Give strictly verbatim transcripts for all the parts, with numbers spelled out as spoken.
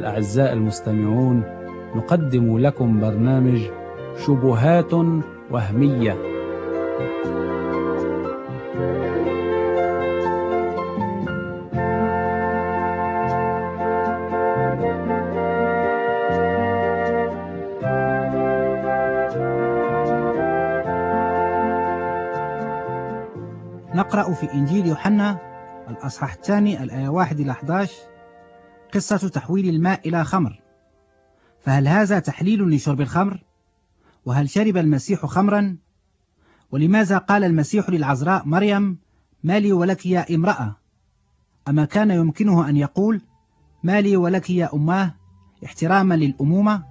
أعزائي المستمعون، نقدم لكم برنامج شبهات وهمية. نقرأ في إنجيل يوحنا الأصحاح الثاني الآية واحد إلى أحد عشر قصة تحويل الماء إلى خمر. فهل هذا تحليل لشرب الخمر؟ وهل شرب المسيح خمرا؟ ولماذا قال المسيح للعذراء مريم: ما لي ولك يا امرأة؟ أما كان يمكنه أن يقول: ما لي ولك يا أماه، احتراما للأمومة؟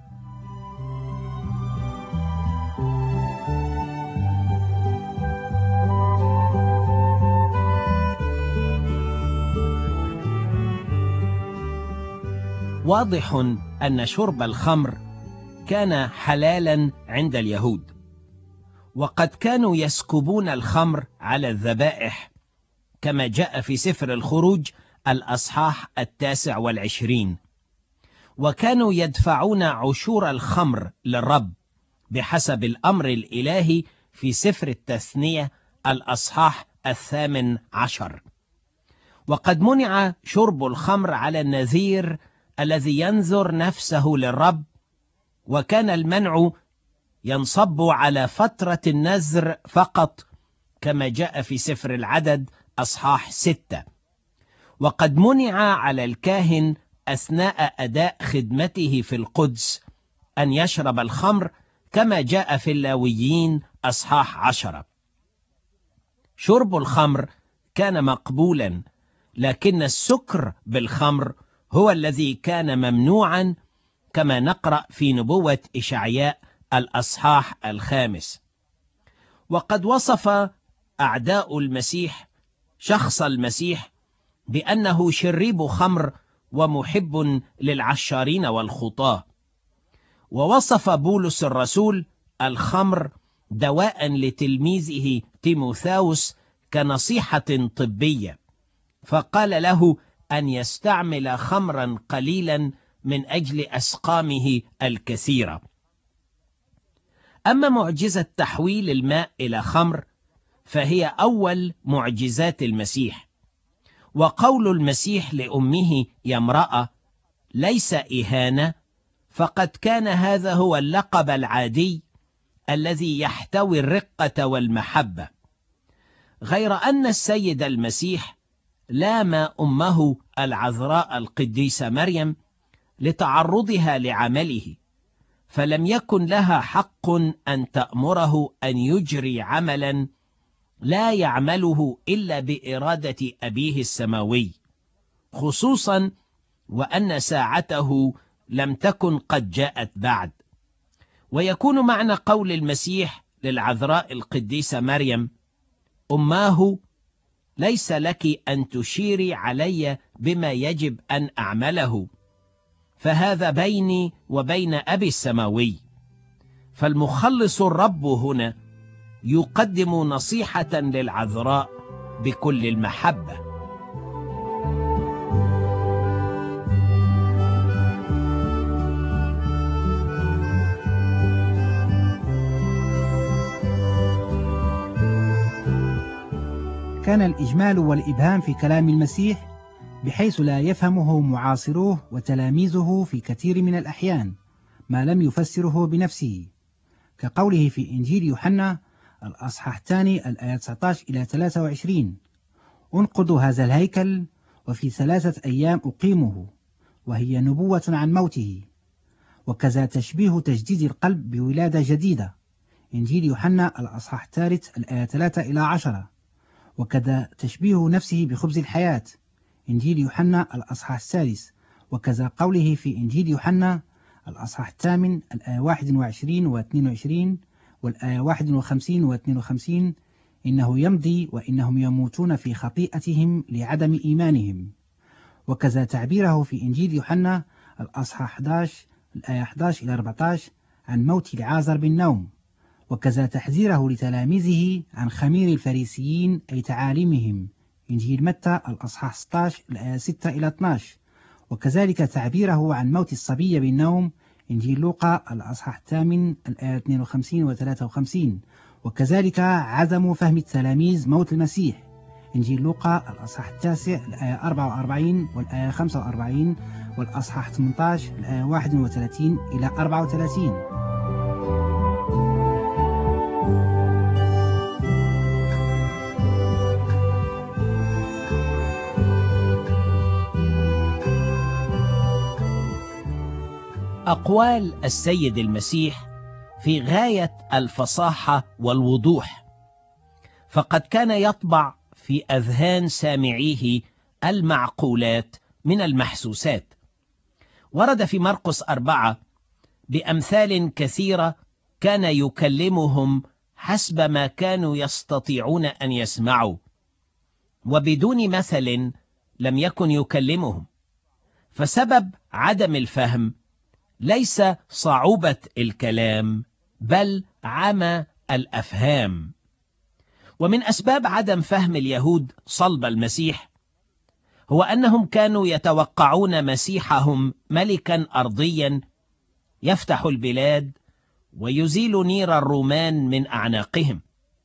واضح أن شرب الخمر كان حلالا عند اليهود، وقد كانوا يسكبون الخمر على الذبائح كما جاء في سفر الخروج الأصحاح التاسع والعشرين، وكانوا يدفعون عشور الخمر للرب بحسب الأمر الإلهي في سفر التثنية الأصحاح الثامن عشر. وقد منع شرب الخمر على النذير الذي ينذر نفسه للرب، وكان المنع ينصب على فترة النذر فقط كما جاء في سفر العدد أصحاح ستة. وقد منع على الكاهن أثناء أداء خدمته في القدس أن يشرب الخمر كما جاء في اللاويين أصحاح عشرة. شرب الخمر كان مقبولا، لكن السكر بالخمر هو الذي كان ممنوعا كما نقرأ في نبوة إشعياء الأصحاح الخامس. وقد وصف أعداء المسيح شخص المسيح بأنه شريب خمر ومحب للعشارين والخطاة. ووصف بولس الرسول الخمر دواء لتلميذه تيموثاوس كنصيحة طبية، فقال له أن يستعمل خمرا قليلا من أجل أسقامه الكثيرة. أما معجزة تحويل الماء إلى خمر فهي أول معجزات المسيح، وقول المسيح لأمه يا امرأة ليس إهانة، فقد كان هذا هو اللقب العادي الذي يحتوي الرقة والمحبة، غير أن السيد المسيح لام أمه العذراء القديسة مريم لتعرضها لعمله، فلم يكن لها حق أن تأمره أن يجري عملا لا يعمله إلا بإرادة أبيه السماوي، خصوصا وأن ساعته لم تكن قد جاءت بعد. ويكون معنى قول المسيح للعذراء القديسة مريم أماه ليس لك أن تشيري علي بما يجب أن أعمله، فهذا بيني وبين أبي السماوي. فالمخلص الرب هنا يقدم نصيحة للعذراء بكل المحبة. كان الإجمال والإبهام في كلام المسيح بحيث لا يفهمه معاصروه وتلاميذه في كثير من الأحيان ما لم يفسره بنفسه، كقوله في إنجيل يوحنا الأصحاح الثاني الآية تسعة عشر إلى ثلاثة وعشرين: انقضوا هذا الهيكل وفي ثلاثة أيام أقيمه، وهي نبوة عن موته. وكذا تشبيه تجديد القلب بولادة جديدة، إنجيل يوحنا الأصحاح الثالث الآية ثلاثة إلى عشرة. وكذا تشبيه نفسه بخبز الحياة، إنجيل يوحنا الأصحاح الثالث. وكذا قوله في إنجيل يوحنا الأصحاح الثامن الآية واحد وعشرين واثنين وعشرين والآية واحد وخمسين واثنين وخمسين: إنه يمضي وإنهم يموتون في خطيئتهم لعدم إيمانهم. وكذا تعبيره في إنجيل يوحنا الأصحاح أحد عشر الآية أحد عشر إلى أربعة عشر عن موت لعازر بالنوم. وكذا تحذيره لتلاميذه عن خمير الفريسيين أي تعاليمهم، إنجيل متى الأصحاح ستة عشر الآية ستة إلى اثني عشر. وكذلك تعبيره عن موت الصبي بالنوم إنجيل لوقا الأصحاح الثامن الآية اثنين وخمسين و ثلاثة وخمسين، وكذلك عدم فهم التلاميذ موت المسيح إنجيل لوقا الأصحاح التاسع الآية أربعة وأربعين والآية خمسة وأربعين والأصحاح ثمانية عشر الآية واحد وثلاثين إلى أربعة وثلاثين. أقوال السيد المسيح في غاية الفصاحة والوضوح، فقد كان يطبع في أذهان سامعيه المعقولات من المحسوسات. ورد في مرقس أربعة بأمثال كثيرة كان يكلمهم حسب ما كانوا يستطيعون أن يسمعوا، وبدون مثل لم يكن يكلمهم. فسبب عدم الفهم ليس صعوبة الكلام بل عمى الأفهام. ومن أسباب عدم فهم اليهود صلب المسيح هو أنهم كانوا يتوقعون مسيحهم ملكا أرضيا يفتح البلاد ويزيل نير الرومان من أعناقهم.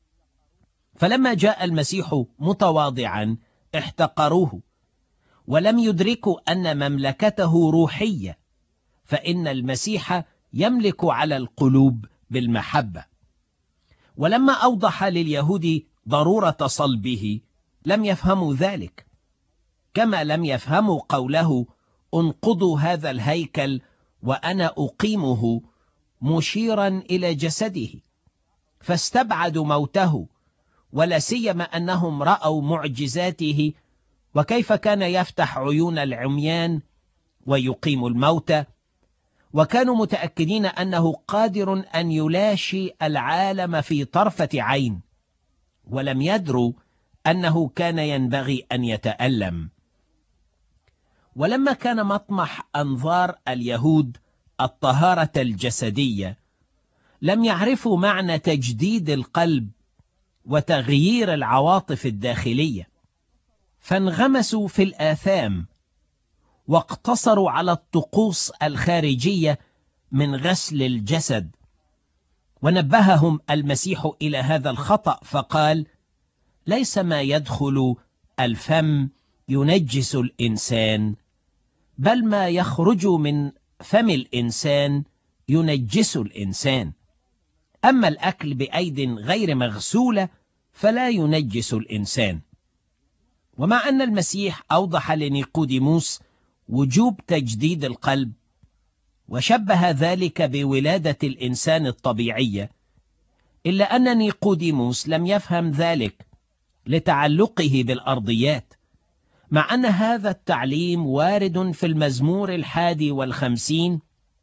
فلما جاء المسيح متواضعا احتقروه، ولم يدركوا أن مملكته روحية، فإن المسيح يملك على القلوب بالمحبة. ولما أوضح لليهود ضرورة صلبه لم يفهموا ذلك، كما لم يفهموا قوله انقضوا هذا الهيكل وأنا أقيمه، مشيرا إلى جسده، فاستبعدوا موته، ولا سيما أنهم رأوا معجزاته وكيف كان يفتح عيون العميان ويقيم الموتى، وكانوا متأكدين أنه قادر أن يلاشي العالم في طرفة عين، ولم يدروا أنه كان ينبغي أن يتألم. ولما كان مطمح أنظار اليهود الطهارة الجسدية، لم يعرفوا معنى تجديد القلب وتغيير العواطف الداخلية، فانغمسوا في الآثام واقتصروا على الطقوس الخارجية من غسل الجسد. ونبههم المسيح إلى هذا الخطأ فقال: ليس ما يدخل الفم ينجس الإنسان، بل ما يخرج من فم الإنسان ينجس الإنسان. أما الأكل بأيد غير مغسولة فلا ينجس الإنسان. ومع أن المسيح أوضح لنيقوديموس وجوب تجديد القلب، وشبه ذلك بولادة الإنسان الطبيعية، إلا أن نيقوديموس لم يفهم ذلك لتعلقه بالأرضيات، مع أن هذا التعليم وارد في المزمور الحادي والخمسين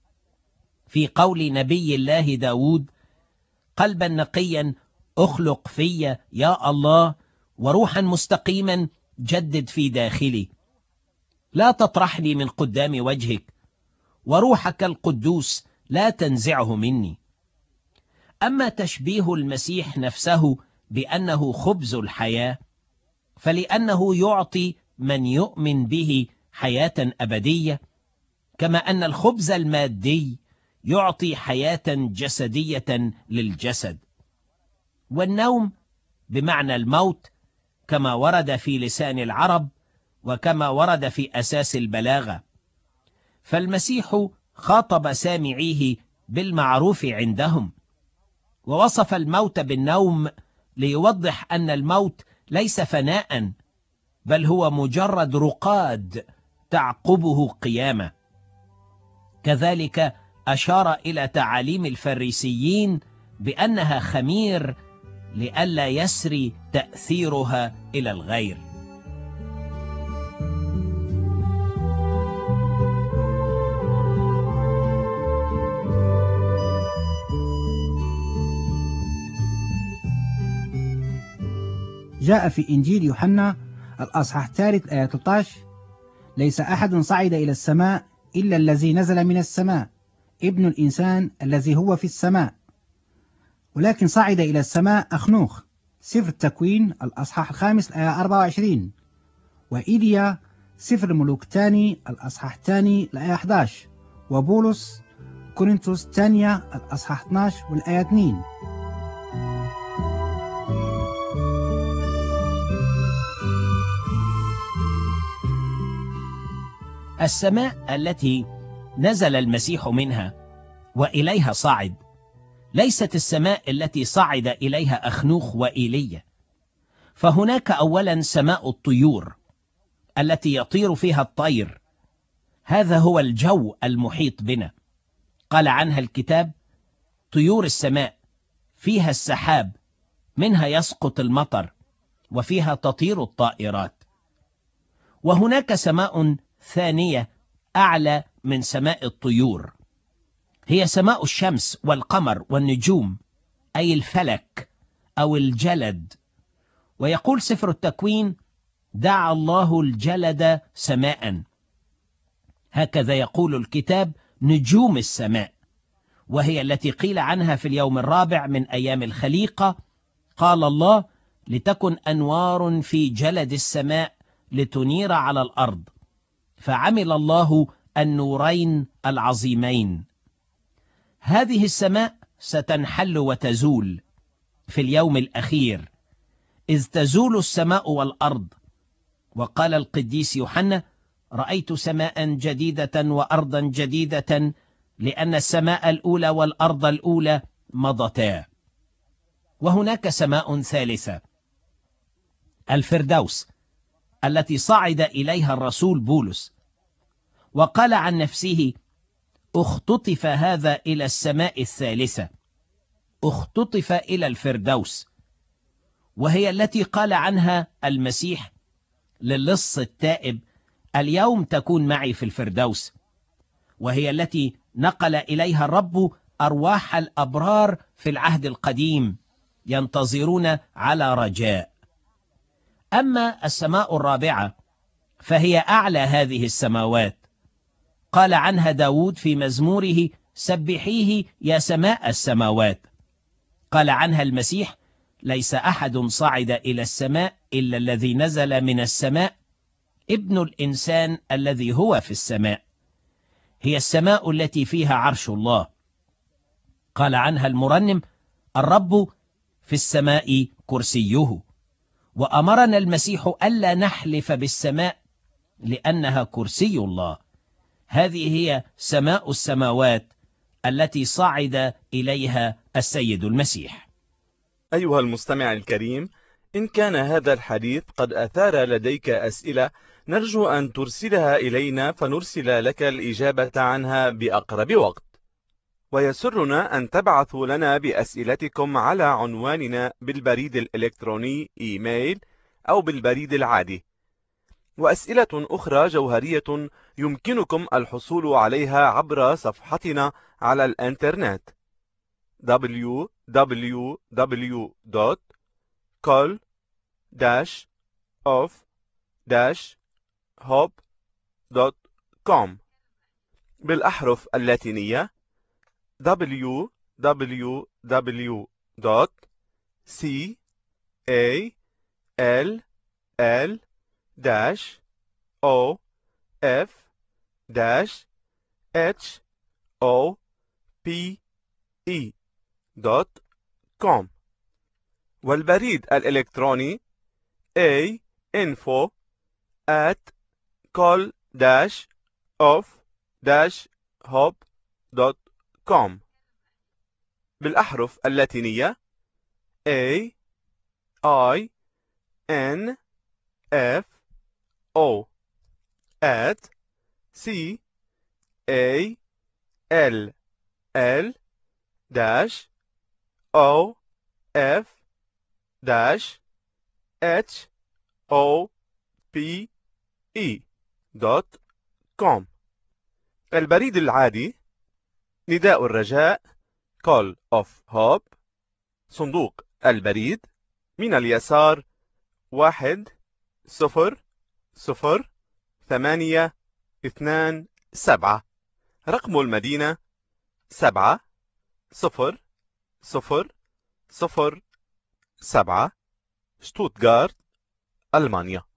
في قول نبي الله داود: قلبا نقيا أخلق في يا الله، وروحا مستقيما جدد في داخلي. لا تطرحني من قدام وجهك، وروحك القدوس لا تنزعه مني. أما تشبيه المسيح نفسه بأنه خبز الحياة، فلأنه يعطي من يؤمن به حياة أبدية، كما أن الخبز المادي يعطي حياة جسدية للجسد. والنوم بمعنى الموت، كما ورد في لسان العرب وكما ورد في أساس البلاغة. فالمسيح خاطب سامعيه بالمعروف عندهم، ووصف الموت بالنوم ليوضح أن الموت ليس فناء، بل هو مجرد رقاد تعقبه قيامة. كذلك أشار إلى تعاليم الفريسيين بأنها خمير لئلا يسري تأثيرها إلى الغير. جاء في إنجيل يوحنا الأصحاح الثالث آية ثلاثة عشر: ليس أحد صعد إلى السماء إلا الذي نزل من السماء، ابن الإنسان الذي هو في السماء. ولكن صعد إلى السماء أخنوخ، سفر التكوين الأصحاح الخامس آية أربعة وعشرين. وإيليا سفر الملوك الثاني الأصحاح الثاني الآية أحد عشر، وبولس كورنثوس الثانية الأصحاح اثني عشر والآية اثنين. السماء التي نزل المسيح منها وإليها صعد ليست السماء التي صعد إليها أخنوخ وإيليا، فهناك أولا سماء الطيور التي يطير فيها الطير، هذا هو الجو المحيط بنا. قال عنها الكتاب: طيور السماء فيها السحاب، منها يسقط المطر، وفيها تطير الطائرات. وهناك سماء ثانية أعلى من سماء الطيور، هي سماء الشمس والقمر والنجوم، أي الفلك أو الجلد. ويقول سفر التكوين: دعا الله الجلد سماء. هكذا يقول الكتاب: نجوم السماء، وهي التي قيل عنها في اليوم الرابع من أيام الخليقة: قال الله: لتكن أنوار في جلد السماء لتنير على الأرض، فعمل الله النورين العظيمين. هذه السماء ستنحل وتزول في اليوم الأخير، إذ تزول السماء والأرض. وقال القديس يوحنا: رأيت سماء جديدة وأرضا جديدة، لأن السماء الأولى والأرض الأولى مضتا. وهناك سماء ثالثة، الفردوس، التي صعد إليها الرسول بولس، وقال عن نفسه: اختطف هذا إلى السماء الثالثة، اختطف إلى الفردوس، وهي التي قال عنها المسيح للص التائب: اليوم تكون معي في الفردوس، وهي التي نقل إليها الرب أرواح الأبرار في العهد القديم ينتظرون على رجاء. أما السماء الرابعة فهي أعلى هذه السماوات، قال عنها داود في مزموره: سبحيه يا سماء السماوات. قال عنها المسيح: ليس أحد صعد إلى السماء إلا الذي نزل من السماء، ابن الإنسان الذي هو في السماء. هي السماء التي فيها عرش الله. قال عنها المرنم: الرب في السماء كرسيه. وأمرنا المسيح ألا نحلف بالسماء لأنها كرسي الله. هذه هي سماء السماوات التي صعد إليها السيد المسيح. أيها المستمع الكريم، إن كان هذا الحديث قد أثار لديك أسئلة، نرجو أن ترسلها إلينا فنرسل لك الإجابة عنها بأقرب وقت. ويسرنا أن تبعثوا لنا بأسئلتكم على عنواننا بالبريد الإلكتروني إيميل أو بالبريد العادي. وأسئلة أخرى جوهرية يمكنكم الحصول عليها عبر صفحتنا على الإنترنت دبليو دبليو دبليو دوت كول داش أوف داش هوب دوت كوم بالأحرف اللاتينية دبليو دبليو دبليو دوت سي إيه إل إل داش أو إف داش إتش أو بي إي دوت كوم. والبريد الإلكتروني A info at call dash off dash hop دوت كوم بالأحرف اللاتينية A I N F O at C A L L dash O F dash H O P E دوت كوم. البريد العادي نداء الرجاء Call of Hope، صندوق البريد من اليسار واحد صفر صفر ثمانية اثنان سبعة، رقم المدينة سبعة صفر صفر صفر سبعة، شتوتغارت، ألمانيا.